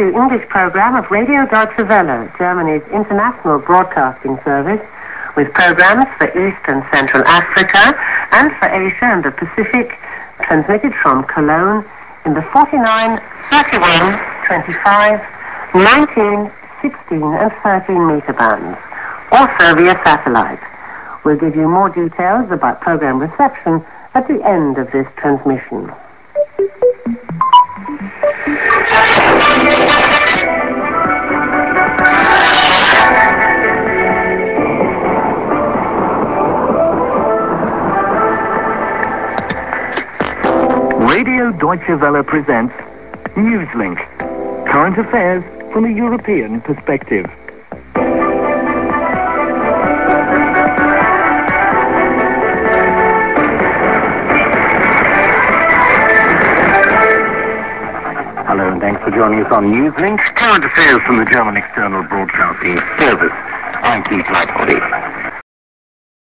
to English program of Radio Deutsche Welle, Germany's international broadcasting service, with programs for East and Central Africa and for Asia and the Pacific, transmitted from Cologne in the 49, 31, 25, 19, 16 and 13 meter bands, also via satellite. We'll give you more details about program reception at the end of this transmission. Radio Deutsche Welle presents Newslink, current affairs from a European perspective. Hello and thanks for joining us on Newslink, current affairs from the German External Broadcasting Service. I'm Keith Lightbody.